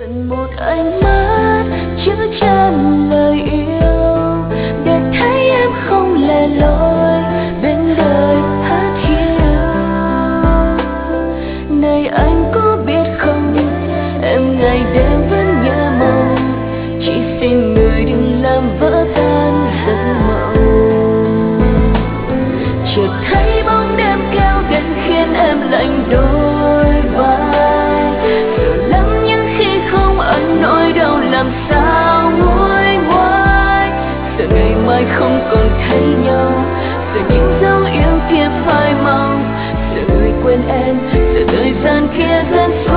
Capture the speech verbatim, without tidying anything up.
cần một ánh mắt chứa chan lời yêu để thấy em không lẻ loi bên đời hát hiu. Này anh có biết không, em ngày đêm vẫn nhớ mong, chỉ xin người đừng làm vỡ tan giấc mộng. Chợt thấy bóng đêm kéo gần khiến em lạnh đôi vai, sợ lắm những khi không ẩn nỗi đau làm sao nguôi ngoai. Sợ ngày mai không còn thấy nhau, sợ những dấu yêu kia phai màu, sợ người quên em, sợ thời gian kia dần